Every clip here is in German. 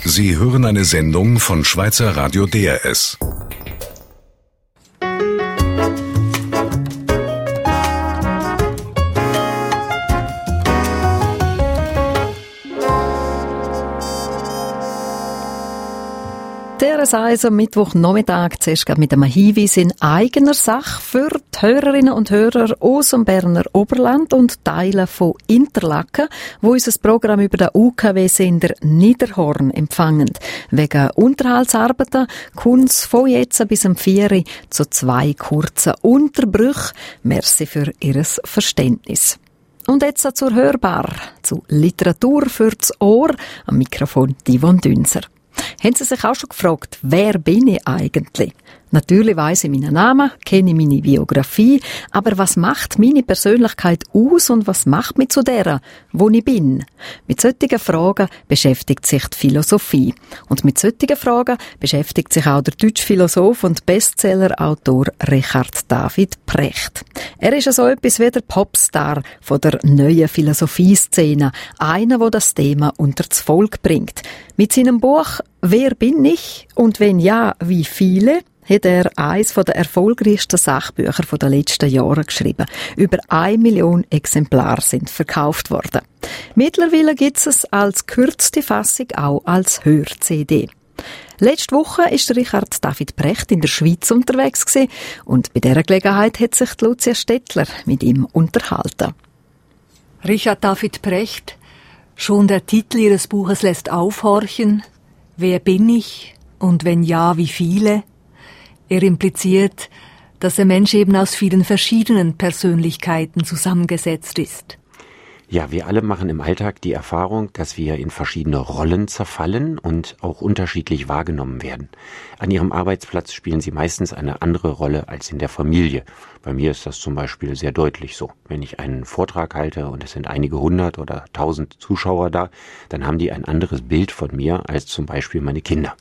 Sie hören eine Sendung von Schweizer Radio DRS. DRS am Mittwochnachmittag zuerst mit einem Hinweis in eigener Sache für die Hörerinnen und Hörer aus dem Berner Oberland und Teilen von Interlaken, wo unser Programm über den UKW-Sender Niederhorn empfangen. Wegen Unterhaltsarbeiten kommt es von jetzt bis am 4 Uhr zu 2 kurzen Unterbrüchen. Merci für Ihr Verständnis. Und jetzt zur Hörbar, zu Literatur fürs Ohr. Am Mikrofon Yvonne Dünser. Haben Sie sich auch schon gefragt, wer bin ich eigentlich? Natürlich weiss ich meinen Namen, kenne meine Biografie, aber was macht meine Persönlichkeit aus und was macht mich zu der, wo ich bin? Mit solchen Fragen beschäftigt sich die Philosophie. Und mit solchen Fragen beschäftigt sich auch der deutsche Philosoph und Bestsellerautor Richard David Precht. Er ist so etwas wie der Popstar von der neuen Philosophieszene, einer, der das Thema unter das Volk bringt. Mit seinem Buch «Wer bin ich?» und wenn ja, wie viele?» hat er eines der erfolgreichsten Sachbücher der letzten Jahre geschrieben. Über 1 Million Exemplare sind verkauft worden. Mittlerweile gibt es als kürzeste Fassung auch als Hör-CD. Letzte Woche ist Richard David Precht in der Schweiz unterwegs gewesen und bei dieser Gelegenheit hat sich Lucia Stettler mit ihm unterhalten. Richard David Precht, schon der Titel Ihres Buches lässt aufhorchen. Wer bin ich? Und wenn ja, wie viele? Er impliziert, dass der Mensch eben aus vielen verschiedenen Persönlichkeiten zusammengesetzt ist. Ja, wir alle machen im Alltag die Erfahrung, dass wir in verschiedene Rollen zerfallen und auch unterschiedlich wahrgenommen werden. An Ihrem Arbeitsplatz spielen Sie meistens eine andere Rolle als in der Familie. Bei mir ist das zum Beispiel sehr deutlich so. Wenn ich einen Vortrag halte und es sind einige 100 oder 1000 Zuschauer da, dann haben die ein anderes Bild von mir als zum Beispiel meine Kinder.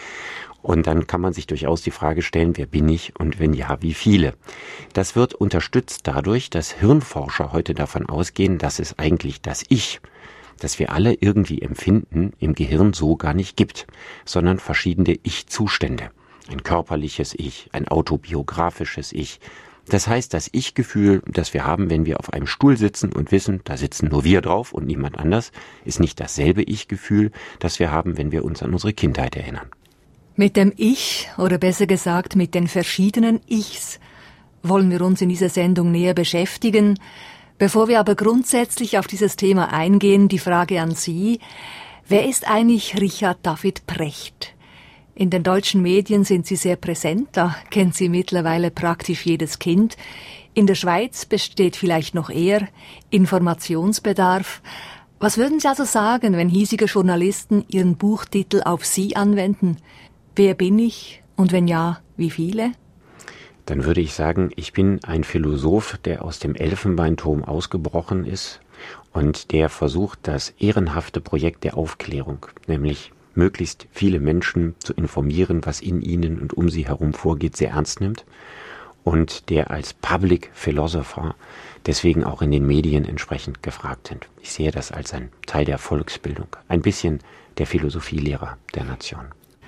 Und dann kann man sich durchaus die Frage stellen, wer bin ich und wenn ja, wie viele? Das wird unterstützt dadurch, dass Hirnforscher heute davon ausgehen, dass es eigentlich das Ich, das wir alle irgendwie empfinden, im Gehirn so gar nicht gibt, sondern verschiedene Ich-Zustände. Ein körperliches Ich, ein autobiografisches Ich. Das heißt, das Ich-Gefühl, das wir haben, wenn wir auf einem Stuhl sitzen und wissen, da sitzen nur wir drauf und niemand anders, ist nicht dasselbe Ich-Gefühl, das wir haben, wenn wir uns an unsere Kindheit erinnern. Mit dem Ich, oder besser gesagt mit den verschiedenen Ichs, wollen wir uns in dieser Sendung näher beschäftigen. Bevor wir aber grundsätzlich auf dieses Thema eingehen, die Frage an Sie: Wer ist eigentlich Richard David Precht? In den deutschen Medien sind Sie sehr präsent, da kennt Sie mittlerweile praktisch jedes Kind. In der Schweiz besteht vielleicht noch eher Informationsbedarf. Was würden Sie also sagen, wenn hiesige Journalisten Ihren Buchtitel auf Sie anwenden? Wer bin ich und wenn ja, wie viele? Dann würde ich sagen, ich bin ein Philosoph, der aus dem Elfenbeinturm ausgebrochen ist und der versucht, das ehrenhafte Projekt der Aufklärung, nämlich möglichst viele Menschen zu informieren, was in ihnen und um sie herum vorgeht, sehr ernst nimmt und der als Public Philosopher deswegen auch in den Medien entsprechend gefragt sind. Ich sehe das als ein Teil der Volksbildung, ein bisschen der Philosophielehrer der Nation.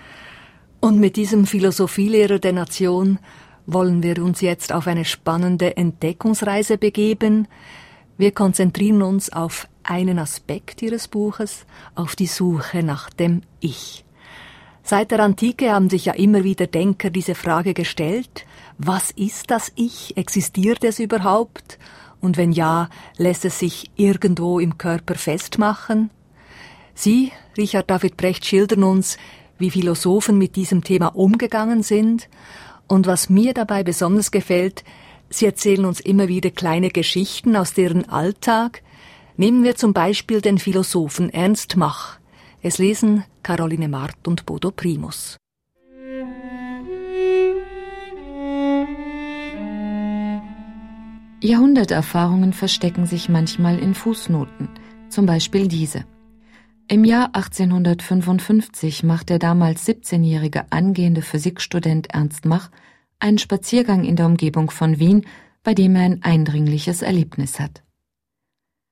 Und mit diesem Philosophielehrer der Nation wollen wir uns jetzt auf eine spannende Entdeckungsreise begeben. Wir konzentrieren uns auf einen Aspekt Ihres Buches, auf die Suche nach dem Ich. Seit der Antike haben sich ja immer wieder Denker diese Frage gestellt: Was ist das Ich? Existiert es überhaupt? Und wenn ja, lässt es sich irgendwo im Körper festmachen? Sie, Richard David Precht, schildern uns, wie Philosophen mit diesem Thema umgegangen sind. Und was mir dabei besonders gefällt, Sie erzählen uns immer wieder kleine Geschichten aus deren Alltag. Nehmen wir zum Beispiel den Philosophen Ernst Mach. Es lesen Caroline Marth und Bodo Primus. Jahrhunderterfahrungen verstecken sich manchmal in Fußnoten, zum Beispiel diese. Im Jahr 1855 macht der damals 17-jährige angehende Physikstudent Ernst Mach einen Spaziergang in der Umgebung von Wien, bei dem er ein eindringliches Erlebnis hat.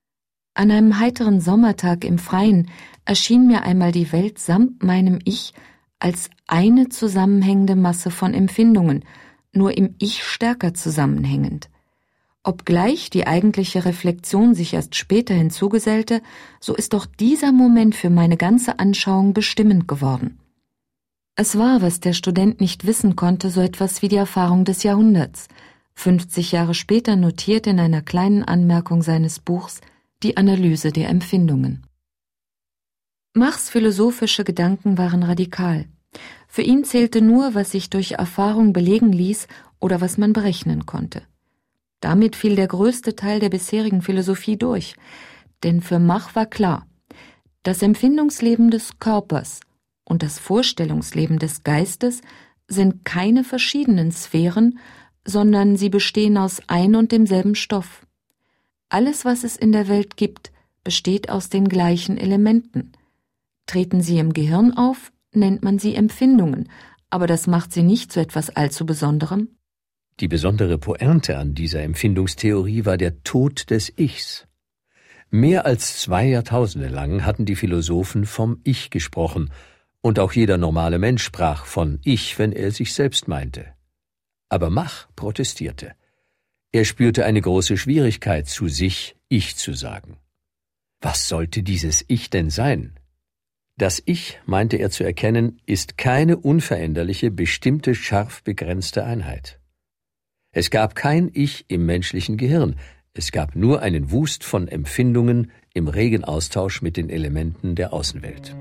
An einem heiteren Sommertag im Freien erschien mir einmal die Welt samt meinem Ich als eine zusammenhängende Masse von Empfindungen, nur im Ich stärker zusammenhängend. Obgleich die eigentliche Reflexion sich erst später hinzugesellte, so ist doch dieser Moment für meine ganze Anschauung bestimmend geworden. Es war, was der Student nicht wissen konnte, so etwas wie die Erfahrung des Jahrhunderts, 50 Jahre später notiert in einer kleinen Anmerkung seines Buchs die Analyse der Empfindungen. Machs philosophische Gedanken waren radikal. Für ihn zählte nur, was sich durch Erfahrung belegen ließ oder was man berechnen konnte. Damit fiel der größte Teil der bisherigen Philosophie durch, denn für Mach war klar, das Empfindungsleben des Körpers und das Vorstellungsleben des Geistes sind keine verschiedenen Sphären, sondern sie bestehen aus ein und demselben Stoff. Alles, was es in der Welt gibt, besteht aus den gleichen Elementen. Treten sie im Gehirn auf, nennt man sie Empfindungen, aber das macht sie nicht zu etwas allzu Besonderem. Die besondere Pointe an dieser Empfindungstheorie war der Tod des Ichs. Mehr als 2 Jahrtausende lang hatten die Philosophen vom Ich gesprochen, und auch jeder normale Mensch sprach von Ich, wenn er sich selbst meinte. Aber Mach protestierte. Er spürte eine große Schwierigkeit, zu sich Ich zu sagen. Was sollte dieses Ich denn sein? Das Ich, meinte er zu erkennen, ist keine unveränderliche, bestimmte, scharf begrenzte Einheit. Es gab kein Ich im menschlichen Gehirn, es gab nur einen Wust von Empfindungen im regen Austausch mit den Elementen der Außenwelt.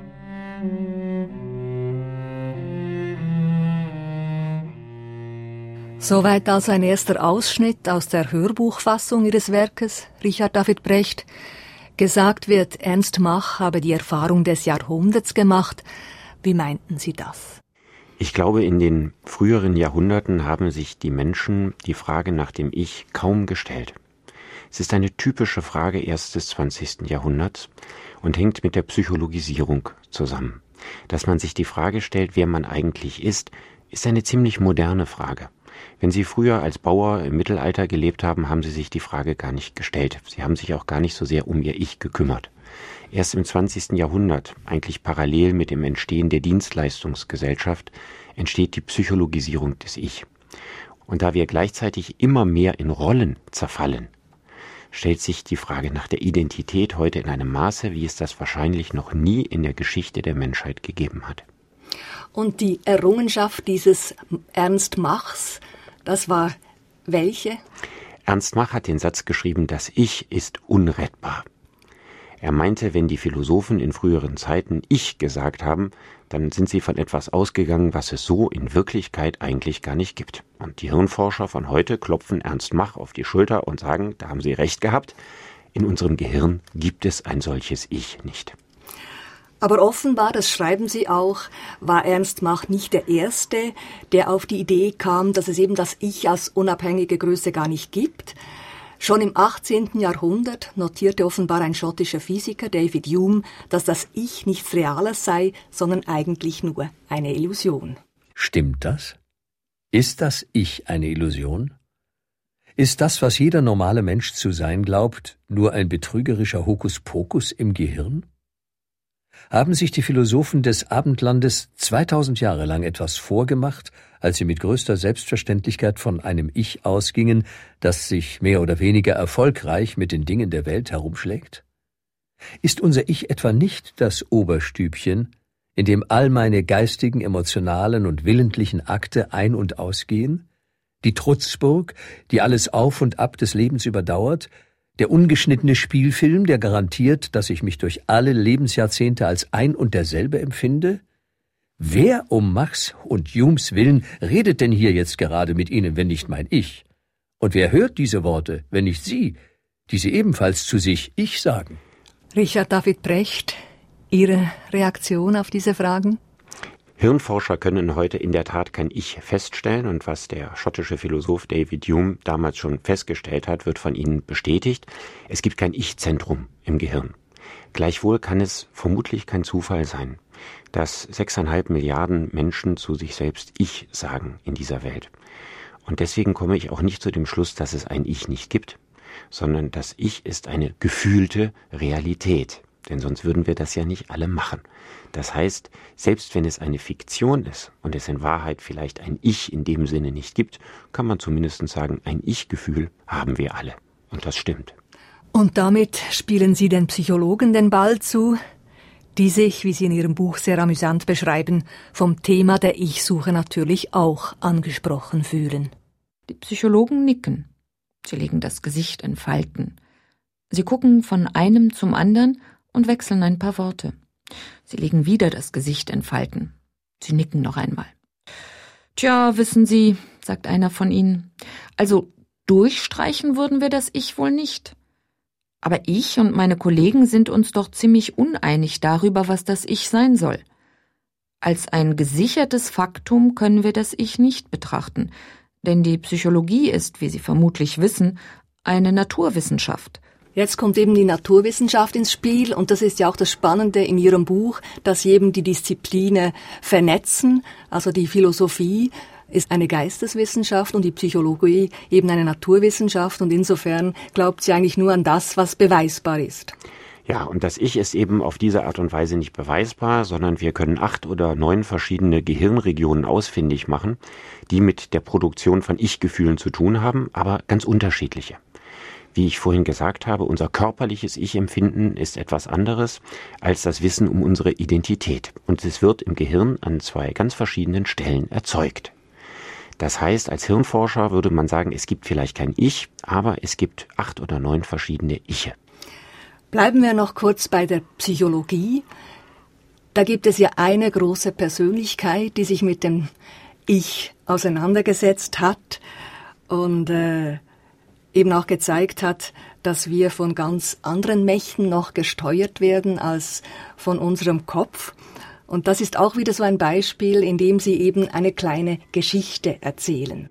Soweit also ein erster Ausschnitt aus der Hörbuchfassung Ihres Werkes, Richard David Precht. Gesagt wird, Ernst Mach habe die Erfahrung des Jahrhunderts gemacht. Wie meinten Sie das? Ich glaube, in den früheren Jahrhunderten haben sich die Menschen die Frage nach dem Ich kaum gestellt. Es ist eine typische Frage erst des 20. Jahrhunderts und hängt mit der Psychologisierung zusammen. Dass man sich die Frage stellt, wer man eigentlich ist eine ziemlich moderne Frage. Wenn Sie früher als Bauer im Mittelalter gelebt haben, haben Sie sich die Frage gar nicht gestellt. Sie haben sich auch gar nicht so sehr um Ihr Ich gekümmert. Erst im 20. Jahrhundert, eigentlich parallel mit dem Entstehen der Dienstleistungsgesellschaft, entsteht die Psychologisierung des Ich. Und da wir gleichzeitig immer mehr in Rollen zerfallen, stellt sich die Frage nach der Identität heute in einem Maße, wie es das wahrscheinlich noch nie in der Geschichte der Menschheit gegeben hat. Und die Errungenschaft dieses Ernst Machs, das war welche? Ernst Mach hat den Satz geschrieben, das Ich ist unrettbar. Er meinte, wenn die Philosophen in früheren Zeiten Ich gesagt haben, dann sind sie von etwas ausgegangen, was es so in Wirklichkeit eigentlich gar nicht gibt. Und die Hirnforscher von heute klopfen Ernst Mach auf die Schulter und sagen, da haben sie recht gehabt, in unserem Gehirn gibt es ein solches Ich nicht. Aber offenbar, das schreiben Sie auch, war Ernst Mach nicht der Erste, der auf die Idee kam, dass es eben das Ich als unabhängige Größe gar nicht gibt. Schon im 18. Jahrhundert notierte offenbar ein schottischer Physiker, David Hume, dass das Ich nichts Reales sei, sondern eigentlich nur eine Illusion. Stimmt das? Ist das Ich eine Illusion? Ist das, was jeder normale Mensch zu sein glaubt, nur ein betrügerischer Hokuspokus im Gehirn? Haben sich die Philosophen des Abendlandes 2000 Jahre lang etwas vorgemacht, als sie mit größter Selbstverständlichkeit von einem Ich ausgingen, das sich mehr oder weniger erfolgreich mit den Dingen der Welt herumschlägt? Ist unser Ich etwa nicht das Oberstübchen, in dem all meine geistigen, emotionalen und willentlichen Akte ein- und ausgehen? Die Trutzburg, die alles Auf und Ab des Lebens überdauert? Der ungeschnittene Spielfilm, der garantiert, dass ich mich durch alle Lebensjahrzehnte als ein und derselbe empfinde? Wer um Machs und Humes Willen redet denn hier jetzt gerade mit Ihnen, wenn nicht mein Ich? Und wer hört diese Worte, wenn nicht Sie, die sie ebenfalls zu sich Ich sagen? Richard David Precht, Ihre Reaktion auf diese Fragen? Hirnforscher können heute in der Tat kein Ich feststellen und was der schottische Philosoph David Hume damals schon festgestellt hat, wird von ihnen bestätigt. Es gibt kein Ich-Zentrum im Gehirn. Gleichwohl kann es vermutlich kein Zufall sein, dass 6,5 Milliarden Menschen zu sich selbst Ich sagen in dieser Welt. Und deswegen komme ich auch nicht zu dem Schluss, dass es ein Ich nicht gibt, sondern das Ich ist eine gefühlte Realität. Denn sonst würden wir das ja nicht alle machen. Das heißt, selbst wenn es eine Fiktion ist und es in Wahrheit vielleicht ein Ich in dem Sinne nicht gibt, kann man zumindest sagen, ein Ich-Gefühl haben wir alle. Und das stimmt. Und damit spielen Sie den Psychologen den Ball zu, die sich, wie Sie in Ihrem Buch sehr amüsant beschreiben, vom Thema der Ich-Suche natürlich auch angesprochen fühlen. Die Psychologen nicken. Sie legen das Gesicht in Falten. Sie gucken von einem zum anderen und wechseln ein paar Worte. Sie legen wieder das Gesicht in Falten. Sie nicken noch einmal. »Tja, wissen Sie«, sagt einer von ihnen, »also durchstreichen würden wir das Ich wohl nicht. Aber ich und meine Kollegen sind uns doch ziemlich uneinig darüber, was das Ich sein soll. Als ein gesichertes Faktum können wir das Ich nicht betrachten, denn die Psychologie ist, wie Sie vermutlich wissen, eine Naturwissenschaft.« Jetzt kommt eben die Naturwissenschaft ins Spiel und das ist ja auch das Spannende in Ihrem Buch, dass Sie eben die Disziplinen vernetzen. Also die Philosophie ist eine Geisteswissenschaft und die Psychologie eben eine Naturwissenschaft und insofern glaubt sie eigentlich nur an das, was beweisbar ist. Ja, und das Ich ist eben auf diese Art und Weise nicht beweisbar, sondern wir können 8 oder 9 verschiedene Gehirnregionen ausfindig machen, die mit der Produktion von Ich-Gefühlen zu tun haben, aber ganz unterschiedliche. Wie ich vorhin gesagt habe, unser körperliches Ich-Empfinden ist etwas anderes als das Wissen um unsere Identität. Und es wird im Gehirn an 2 ganz verschiedenen Stellen erzeugt. Das heißt, als Hirnforscher würde man sagen, es gibt vielleicht kein Ich, aber es gibt 8 oder 9 verschiedene Iche. Bleiben wir noch kurz bei der Psychologie. Da gibt es ja eine große Persönlichkeit, die sich mit dem Ich auseinandergesetzt hat und eben auch gezeigt hat, dass wir von ganz anderen Mächten noch gesteuert werden als von unserem Kopf. Und das ist auch wieder so ein Beispiel, in dem Sie eben eine kleine Geschichte erzählen.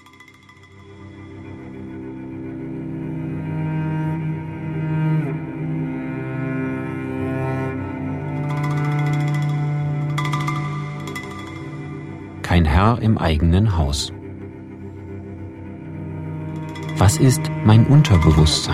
Kein Herr im eigenen Haus. Was ist mein Unterbewusstsein?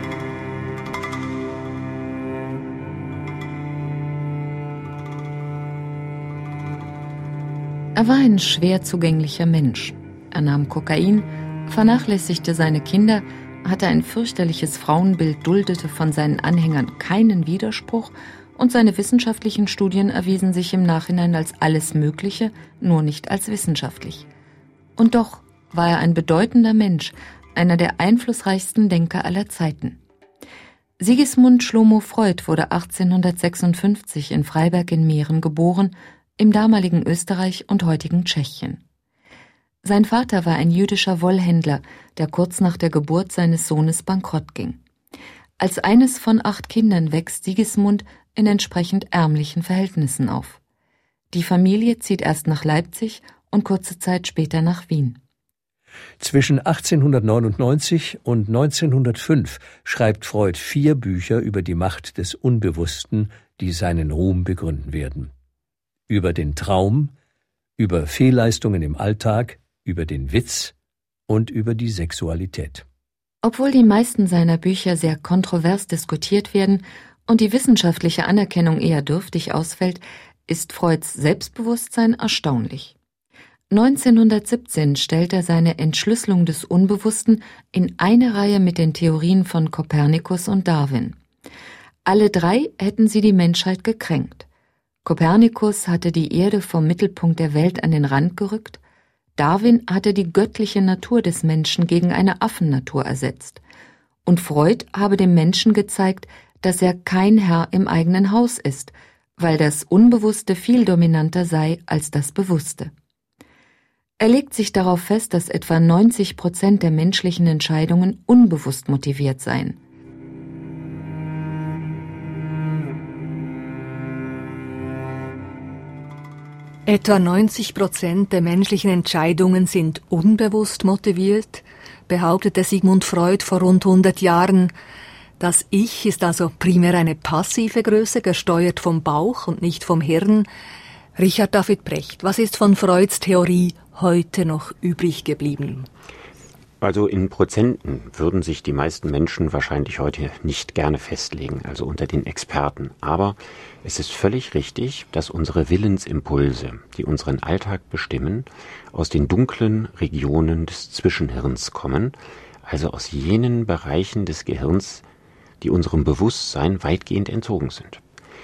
Er war ein schwer zugänglicher Mensch. Er nahm Kokain, vernachlässigte seine Kinder, hatte ein fürchterliches Frauenbild, duldete von seinen Anhängern keinen Widerspruch und seine wissenschaftlichen Studien erwiesen sich im Nachhinein als alles Mögliche, nur nicht als wissenschaftlich. Und doch war er ein bedeutender Mensch, einer der einflussreichsten Denker aller Zeiten. Sigismund Schlomo Freud wurde 1856 in Freiberg in Mähren geboren, im damaligen Österreich und heutigen Tschechien. Sein Vater war ein jüdischer Wollhändler, der kurz nach der Geburt seines Sohnes bankrott ging. Als eines von 8 Kindern wächst Sigismund in entsprechend ärmlichen Verhältnissen auf. Die Familie zieht erst nach Leipzig und kurze Zeit später nach Wien. Zwischen 1899 und 1905 schreibt Freud 4 Bücher über die Macht des Unbewussten, die seinen Ruhm begründen werden. Über den Traum, über Fehlleistungen im Alltag, über den Witz und über die Sexualität. Obwohl die meisten seiner Bücher sehr kontrovers diskutiert werden und die wissenschaftliche Anerkennung eher dürftig ausfällt, ist Freuds Selbstbewusstsein erstaunlich. 1917 stellt er seine Entschlüsselung des Unbewussten in eine Reihe mit den Theorien von Kopernikus und Darwin. Alle 3 hätten sie die Menschheit gekränkt. Kopernikus hatte die Erde vom Mittelpunkt der Welt an den Rand gerückt, Darwin hatte die göttliche Natur des Menschen gegen eine Affennatur ersetzt. Und Freud habe dem Menschen gezeigt, dass er kein Herr im eigenen Haus ist, weil das Unbewusste viel dominanter sei als das Bewusste. Er legt sich darauf fest, dass etwa 90% der menschlichen Entscheidungen unbewusst motiviert seien. Etwa 90% der menschlichen Entscheidungen sind unbewusst motiviert, behauptete Sigmund Freud vor rund 100 Jahren. Das Ich ist also primär eine passive Größe, gesteuert vom Bauch und nicht vom Hirn. Richard David Brecht, was ist von Freuds Theorie heute noch übrig geblieben? Also in Prozenten würden sich die meisten Menschen wahrscheinlich heute nicht gerne festlegen, also unter den Experten. Aber es ist völlig richtig, dass unsere Willensimpulse, die unseren Alltag bestimmen, aus den dunklen Regionen des Zwischenhirns kommen, also aus jenen Bereichen des Gehirns, die unserem Bewusstsein weitgehend entzogen sind.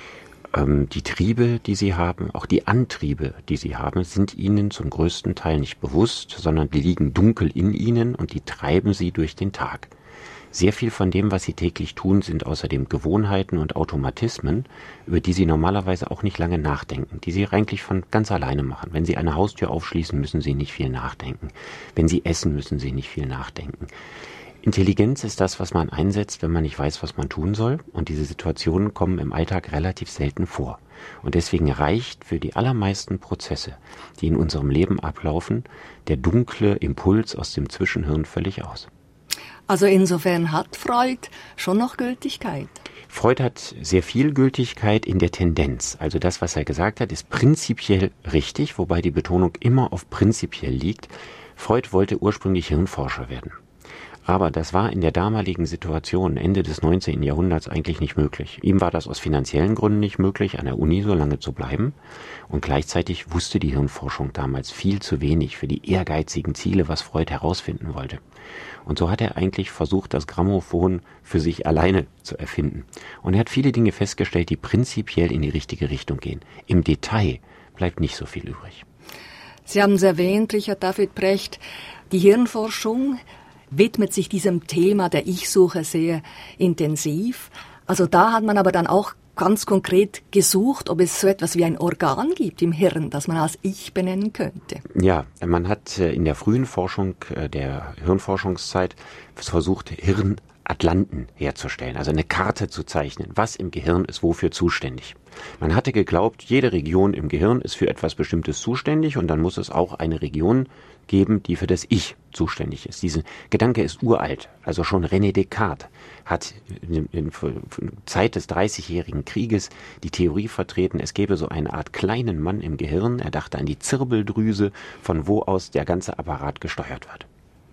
Die Triebe, die sie haben, auch die Antriebe, die sie haben, sind ihnen zum größten Teil nicht bewusst, sondern die liegen dunkel in ihnen und die treiben sie durch den Tag. Sehr viel von dem, was sie täglich tun, sind außerdem Gewohnheiten und Automatismen, über die sie normalerweise auch nicht lange nachdenken, die sie eigentlich von ganz alleine machen. Wenn sie eine Haustür aufschließen, müssen sie nicht viel nachdenken. Wenn sie essen, müssen sie nicht viel nachdenken. Intelligenz ist das, was man einsetzt, wenn man nicht weiß, was man tun soll. Und diese Situationen kommen im Alltag relativ selten vor. Und deswegen reicht für die allermeisten Prozesse, die in unserem Leben ablaufen, der dunkle Impuls aus dem Zwischenhirn völlig aus. Also insofern hat Freud schon noch Gültigkeit. Freud hat sehr viel Gültigkeit in der Tendenz. Also das, was er gesagt hat, ist prinzipiell richtig, wobei die Betonung immer auf prinzipiell liegt. Freud wollte ursprünglich Hirnforscher werden. Aber das war in der damaligen Situation Ende des 19. Jahrhunderts eigentlich nicht möglich. Ihm war das aus finanziellen Gründen nicht möglich, an der Uni so lange zu bleiben. Und gleichzeitig wusste die Hirnforschung damals viel zu wenig für die ehrgeizigen Ziele, was Freud herausfinden wollte. Und so hat er eigentlich versucht, das Grammophon für sich alleine zu erfinden. Und er hat viele Dinge festgestellt, die prinzipiell in die richtige Richtung gehen. Im Detail bleibt nicht so viel übrig. Sie haben es erwähnt, Richard David Precht, die Hirnforschung widmet sich diesem Thema der Ich-Suche sehr intensiv. Also da hat man aber dann auch ganz konkret gesucht, ob es so etwas wie ein Organ gibt im Hirn, das man als Ich benennen könnte. Ja, man hat in der frühen Forschung der Hirnforschungszeit versucht, Hirnatlanten herzustellen, also eine Karte zu zeichnen, was im Gehirn ist wofür zuständig. Man hatte geglaubt, jede Region im Gehirn ist für etwas Bestimmtes zuständig und dann muss es auch eine Region geben, die für das Ich zuständig ist. Dieser Gedanke ist uralt. Also schon René Descartes hat in der Zeit des 30-jährigen Krieges die Theorie vertreten, es gäbe so eine Art kleinen Mann im Gehirn. Er dachte an die Zirbeldrüse, von wo aus der ganze Apparat gesteuert wird.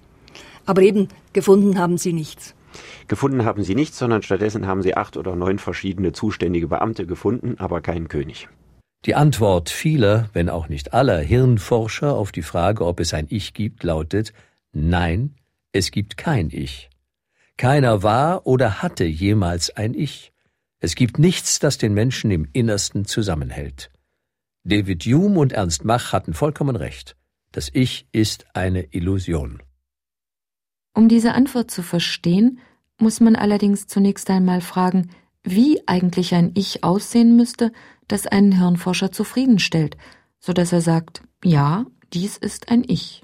Aber eben, gefunden haben Sie nichts. Gefunden haben sie nichts, sondern stattdessen haben sie 8 oder 9 verschiedene zuständige Beamte gefunden, aber keinen König. Die Antwort vieler, wenn auch nicht aller Hirnforscher auf die Frage, ob es ein Ich gibt, lautet: Nein, es gibt kein Ich. Keiner war oder hatte jemals ein Ich. Es gibt nichts, das den Menschen im Innersten zusammenhält. David Hume und Ernst Mach hatten vollkommen recht. Das Ich ist eine Illusion. Um diese Antwort zu verstehen, muss man allerdings zunächst einmal fragen, wie eigentlich ein Ich aussehen müsste, das einen Hirnforscher zufriedenstellt, so dass er sagt, ja, dies ist ein Ich.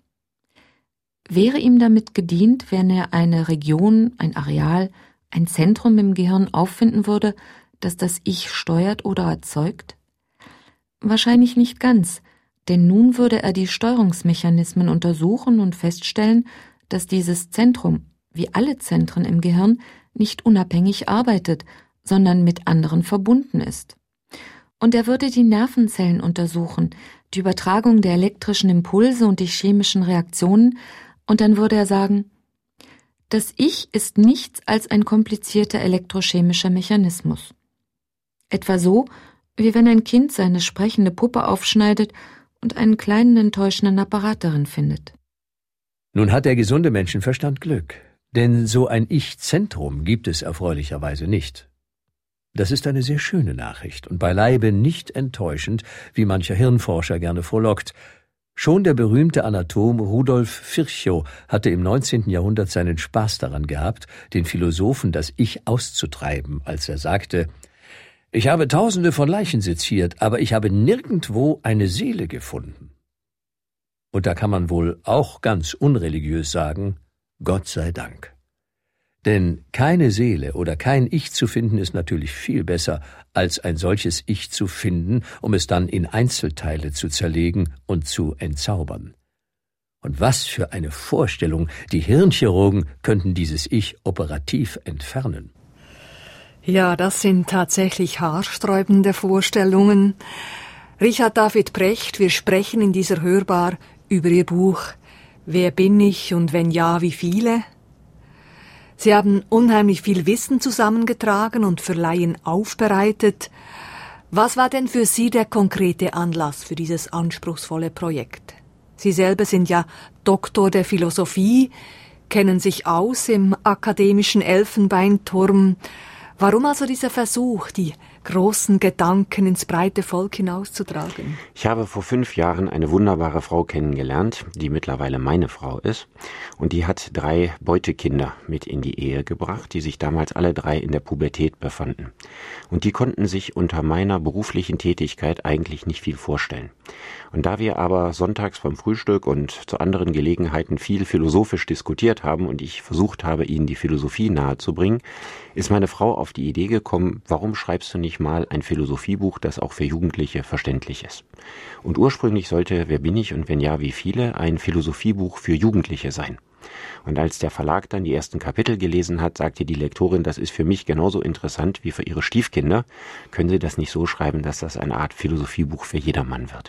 Wäre ihm damit gedient, wenn er eine Region, ein Areal, ein Zentrum im Gehirn auffinden würde, das das Ich steuert oder erzeugt? Wahrscheinlich nicht ganz, denn nun würde er die Steuerungsmechanismen untersuchen und feststellen, dass dieses Zentrum, wie alle Zentren im Gehirn, nicht unabhängig arbeitet, sondern mit anderen verbunden ist. Und er würde die Nervenzellen untersuchen, die Übertragung der elektrischen Impulse und die chemischen Reaktionen, und dann würde er sagen, das Ich ist nichts als ein komplizierter elektrochemischer Mechanismus. Etwa so, wie wenn ein Kind seine sprechende Puppe aufschneidet und einen kleinen enttäuschenden Apparat darin findet. Nun hat der gesunde Menschenverstand Glück, denn so ein Ich-Zentrum gibt es erfreulicherweise nicht. Das ist eine sehr schöne Nachricht und beileibe nicht enttäuschend, wie mancher Hirnforscher gerne frohlockt. Schon der berühmte Anatom Rudolf Virchow hatte im 19. Jahrhundert seinen Spaß daran gehabt, den Philosophen das Ich auszutreiben, als er sagte: Ich habe Tausende von Leichen seziert, aber ich habe nirgendwo eine Seele gefunden. Und da kann man wohl auch ganz unreligiös sagen, Gott sei Dank. Denn keine Seele oder kein Ich zu finden ist natürlich viel besser, als ein solches Ich zu finden, um es dann in Einzelteile zu zerlegen und zu entzaubern. Und was für eine Vorstellung, die Hirnchirurgen könnten dieses Ich operativ entfernen. Ja, das sind tatsächlich haarsträubende Vorstellungen. Richard David Precht, wir sprechen in dieser Hörbar über Ihr Buch Wer bin ich und wenn ja, wie viele? Sie haben unheimlich viel Wissen zusammengetragen und für Laien aufbereitet. Was war denn für Sie der konkrete Anlass für dieses anspruchsvolle Projekt? Sie selber sind ja Doktor der Philosophie, kennen sich aus im akademischen Elfenbeinturm. Warum also dieser Versuch, die großen Gedanken ins breite Volk hinauszutragen? Ich habe vor 5 Jahren eine wunderbare Frau kennengelernt, die mittlerweile meine Frau ist. Und die hat 3 Beutekinder mit in die Ehe gebracht, die sich damals alle 3 in der Pubertät befanden. Und die konnten sich unter meiner beruflichen Tätigkeit eigentlich nicht viel vorstellen. Und da wir aber sonntags beim Frühstück und zu anderen Gelegenheiten viel philosophisch diskutiert haben und ich versucht habe, ihnen die Philosophie nahezubringen, ist meine Frau auf die Idee gekommen, warum schreibst du nicht mal ein Philosophiebuch, das auch für Jugendliche verständlich ist? Und ursprünglich sollte Wer bin ich und wenn ja, wie viele ein Philosophiebuch für Jugendliche sein. Und als der Verlag dann die ersten Kapitel gelesen hat, sagte die Lektorin, das ist für mich genauso interessant wie für ihre Stiefkinder. Können Sie das nicht so schreiben, dass das eine Art Philosophiebuch für jedermann wird?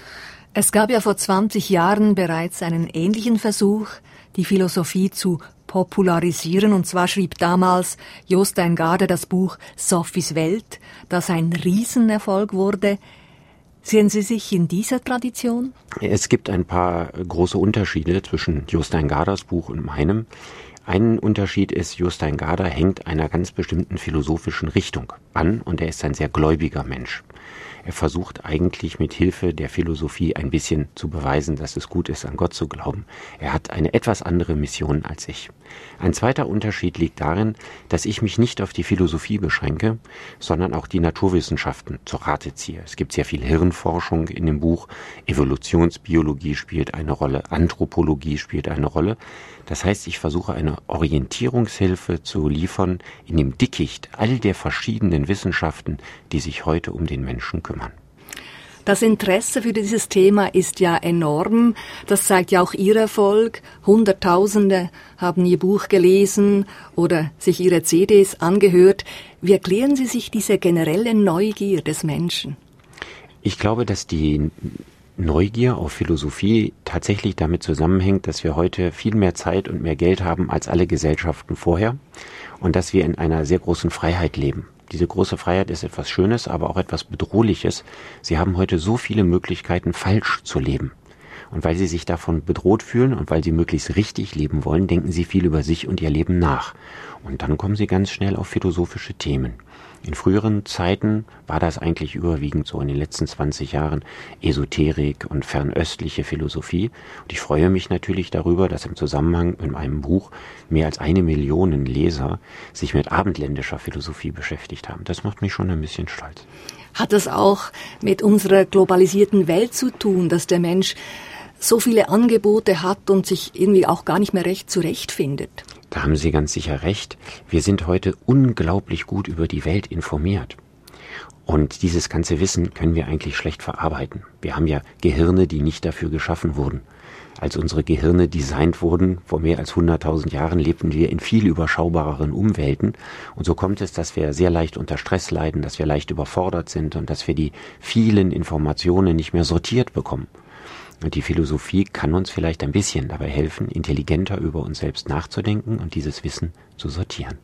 Es gab ja vor 20 Jahren bereits einen ähnlichen Versuch, die Philosophie zu popularisieren. Und zwar schrieb damals Jostein Gaarder das Buch Sophies Welt, das ein Riesenerfolg wurde. Sehen Sie sich in dieser Tradition? Es gibt ein paar große Unterschiede zwischen Jostein Gaarders Buch und meinem. Ein Unterschied ist, Jostein Gaarder hängt einer ganz bestimmten philosophischen Richtung an und er ist ein sehr gläubiger Mensch. Er versucht eigentlich mit Hilfe der Philosophie ein bisschen zu beweisen, dass es gut ist, an Gott zu glauben. Er hat eine etwas andere Mission als ich. Ein zweiter Unterschied liegt darin, dass ich mich nicht auf die Philosophie beschränke, sondern auch die Naturwissenschaften zur Rate ziehe. Es gibt sehr viel Hirnforschung in dem Buch, Evolutionsbiologie spielt eine Rolle, Anthropologie spielt eine Rolle. Das heißt, ich versuche eine Orientierungshilfe zu liefern in dem Dickicht all der verschiedenen Wissenschaften, die sich heute um den Menschen kümmern. Das Interesse für dieses Thema ist ja enorm. Das zeigt ja auch Ihr Erfolg. Hunderttausende haben Ihr Buch gelesen oder sich Ihre CDs angehört. Wie erklären Sie sich diese generelle Neugier des Menschen? Ich glaube, dass die Neugier auf Philosophie tatsächlich damit zusammenhängt, dass wir heute viel mehr Zeit und mehr Geld haben als alle Gesellschaften vorher und dass wir in einer sehr großen Freiheit leben. Diese große Freiheit ist etwas Schönes, aber auch etwas Bedrohliches. Sie haben heute so viele Möglichkeiten, falsch zu leben. Und weil sie sich davon bedroht fühlen und weil sie möglichst richtig leben wollen, denken sie viel über sich und ihr Leben nach. Und dann kommen sie ganz schnell auf philosophische Themen. In früheren Zeiten war das eigentlich überwiegend so in den letzten 20 Jahren Esoterik und fernöstliche Philosophie. Und ich freue mich natürlich darüber, dass im Zusammenhang mit meinem Buch mehr als 1 Million Leser sich mit abendländischer Philosophie beschäftigt haben. Das macht mich schon ein bisschen stolz. Hat das auch mit unserer globalisierten Welt zu tun, dass der Mensch so viele Angebote hat und sich irgendwie auch gar nicht mehr recht zurechtfindet? Da haben Sie ganz sicher recht. Wir sind heute unglaublich gut über die Welt informiert. Und dieses ganze Wissen können wir eigentlich schlecht verarbeiten. Wir haben ja Gehirne, die nicht dafür geschaffen wurden. Als unsere Gehirne designt wurden, vor mehr als 100.000 Jahren, lebten wir in viel überschaubareren Umwelten. Und so kommt es, dass wir sehr leicht unter Stress leiden, dass wir leicht überfordert sind und dass wir die vielen Informationen nicht mehr sortiert bekommen. Und die Philosophie kann uns vielleicht ein bisschen dabei helfen, intelligenter über uns selbst nachzudenken und dieses Wissen zu sortieren.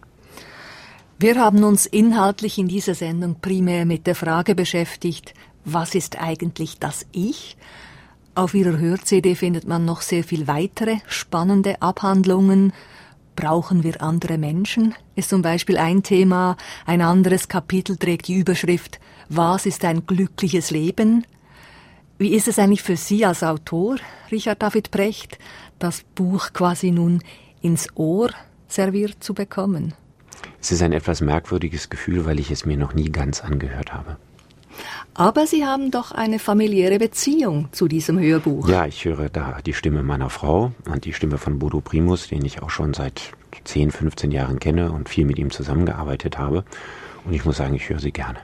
Wir haben uns inhaltlich in dieser Sendung primär mit der Frage beschäftigt, was ist eigentlich das Ich? Auf Ihrer Hör-CD findet man noch sehr viel weitere spannende Abhandlungen. Brauchen wir andere Menschen? Ist zum Beispiel ein Thema. Ein anderes Kapitel trägt die Überschrift Was ist ein glückliches Leben? Wie ist es eigentlich für Sie als Autor, Richard David Precht, das Buch quasi nun ins Ohr serviert zu bekommen? Es ist ein etwas merkwürdiges Gefühl, weil ich es mir noch nie ganz angehört habe. Aber Sie haben doch eine familiäre Beziehung zu diesem Hörbuch. Ja, ich höre da die Stimme meiner Frau und die Stimme von Bodo Primus, den ich auch schon seit 10, 15 Jahren kenne und viel mit ihm zusammengearbeitet habe. Und ich muss sagen, ich höre sie gerne.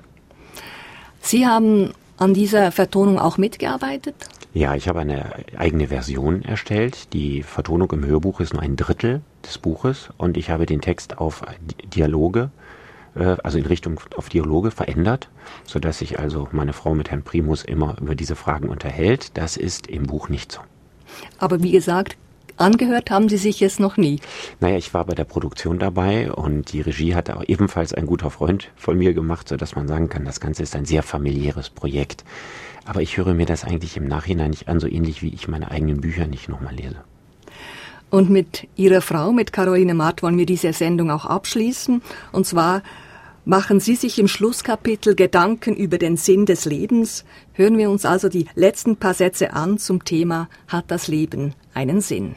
Sie haben an dieser Vertonung auch mitgearbeitet? Ja, ich habe eine eigene Version erstellt. Die Vertonung im Hörbuch ist nur 1/3 des Buches und ich habe den Text auf Dialoge, also in Richtung auf Dialoge verändert, sodass sich also meine Frau mit Herrn Primus immer über diese Fragen unterhält. Das ist im Buch nicht so. Aber wie gesagt, Angehört haben Sie sich es noch nie? Naja, ich war bei der Produktion dabei und die Regie hatte auch ebenfalls ein guter Freund von mir gemacht, sodass man sagen kann, das Ganze ist ein sehr familiäres Projekt. Aber ich höre mir das eigentlich im Nachhinein nicht an, so ähnlich wie ich meine eigenen Bücher nicht nochmal lese. Und mit Ihrer Frau, mit Caroline Marth, wollen wir diese Sendung auch abschließen. Und zwar machen Sie sich im Schlusskapitel Gedanken über den Sinn des Lebens. Hören wir uns also die letzten paar Sätze an zum Thema Hat das Leben einen Sinn?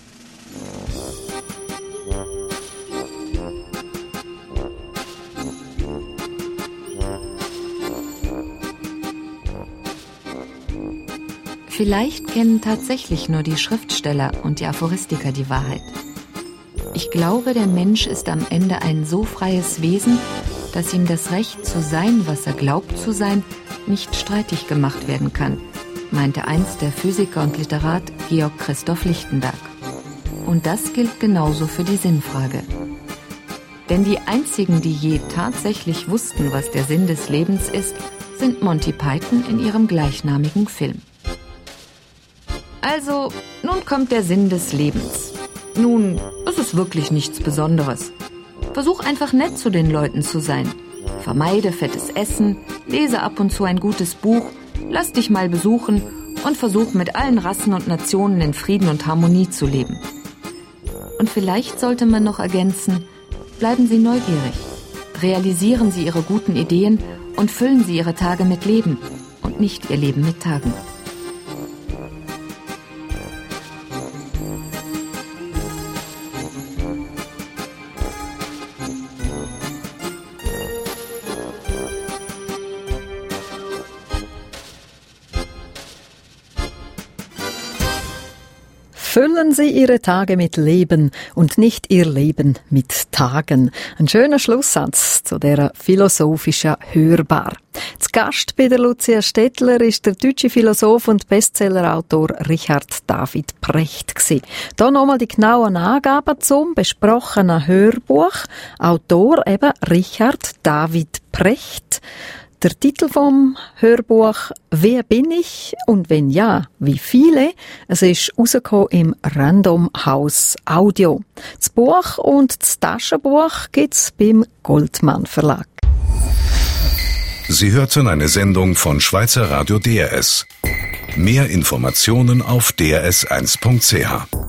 Vielleicht kennen tatsächlich nur die Schriftsteller und die Aphoristiker die Wahrheit. Ich glaube, der Mensch ist am Ende ein so freies Wesen, dass ihm das Recht zu sein, was er glaubt zu sein, nicht streitig gemacht werden kann, meinte einst der Physiker und Literat Georg Christoph Lichtenberg. Und das gilt genauso für die Sinnfrage. Denn die einzigen, die je tatsächlich wussten, was der Sinn des Lebens ist, sind Monty Python in ihrem gleichnamigen Film. Also, nun kommt der Sinn des Lebens. Nun, es ist wirklich nichts Besonderes. Versuch einfach nett zu den Leuten zu sein. Vermeide fettes Essen, lese ab und zu ein gutes Buch, lass dich mal besuchen und versuch mit allen Rassen und Nationen in Frieden und Harmonie zu leben. Und vielleicht sollte man noch ergänzen, bleiben Sie neugierig. Realisieren Sie Ihre guten Ideen und füllen Sie Ihre Tage mit Leben und nicht Ihr Leben mit Tagen. Füllen Sie Ihre Tage mit Leben und nicht Ihr Leben mit Tagen. Ein schöner Schlusssatz zu dieser philosophischen Hörbar. Zu Gast bei der Lucia Stettler ist der deutsche Philosoph und Bestsellerautor Richard David Precht gewesen. Hier nochmal die genauen Angaben zum besprochenen Hörbuch. Autor eben Richard David Precht. Der Titel vom Hörbuch «Wer bin ich?» und wenn ja, wie viele? Es ist rausgekommen im Random House Audio. Das Buch und das Taschenbuch gibt's beim Goldmann Verlag. Sie hörten eine Sendung von Schweizer Radio DRS. Mehr Informationen auf drs1.ch.